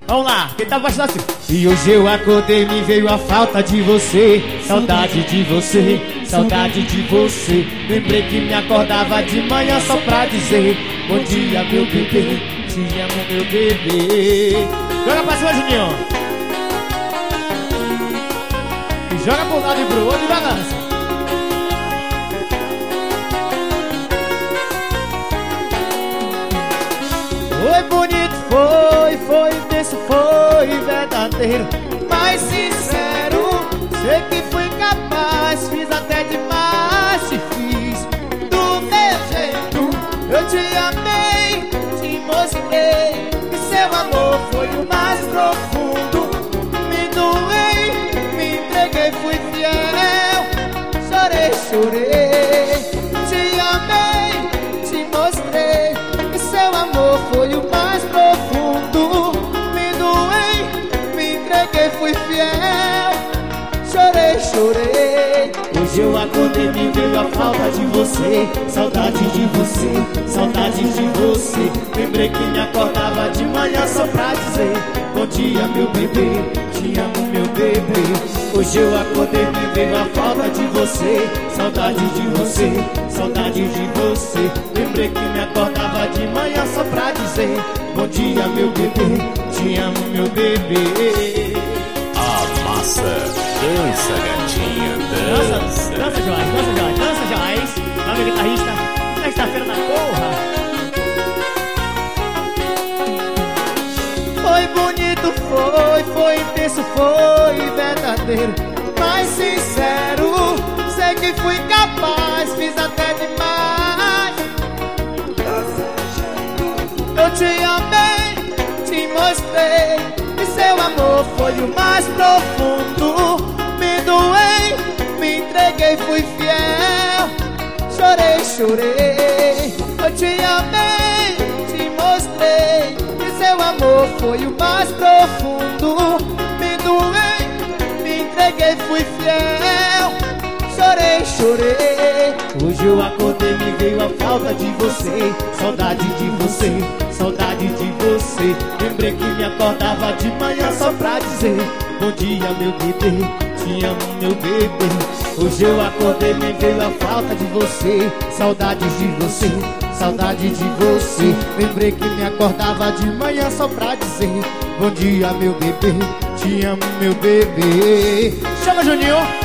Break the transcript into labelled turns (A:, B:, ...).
A: Vamos lá, quem tá baixando assim? E hoje eu acordei, me veio a falta de você. Saudade de você, saudade de você. Lembrei que me acordava de manhã só pra dizer: bom dia, meu bebê, te amo, meu bebê. Joga pra cima, Juninho. E joga pro lado e pro outro e balança. Foi bonito, foi intenso, foi verdadeiro, mais sincero. Sei que fui capaz, fiz até demais, te fiz do meu jeito. Eu te amei, te mostrei que seu amor foi o mais profundo. Me doei, me entreguei, fui fiel, chorei, chorei. Te amei, te mostrei que seu amor foi o mais profundo. Me doei, me entreguei, fui fiel, chorei, chorei. Hoje eu acordei, me veio a falta de você. Saudade de você, saudade de você. Lembrei que me acordava de manhã só pra dizer: bom dia, meu bebê, te amo, meu bebê. Hoje eu acordei, me veio a falta de você. Saudade de você, saudade de você. Lembrei que me acordava de manhã só pra dizer: bom dia, meu bebê, te amo, meu bebê.
B: Amassa, dança, gatinha, dança.
A: Dança, Joás, dança, Joás, dança, Joás. Meu guitarrista, sexta-feira da porra. Foi bonito, foi intenso, foi verdadeiro, mais sincero. Sei que fui capaz, fiz até demais. Eu te amei, te mostrei que seu amor foi o mais profundo. Me doei, me entreguei, fui fiel, chorei, chorei. Eu te amei, te mostrei que seu amor foi o mais profundo. Me doei, me entreguei, fui fiel, chorei, chorei. Hoje eu acordei, me veio a falta de você. Saudade de você, saudade de você. Lembrei que me acordava de manhã só pra dizer: bom dia, meu bebê, te amo, meu bebê. Hoje eu acordei, me veio a falta de você. Saudade de você, saudade de você. Lembrei que me acordava de manhã só pra dizer: bom dia, meu bebê, te amo, meu bebê. Chama, Juninho.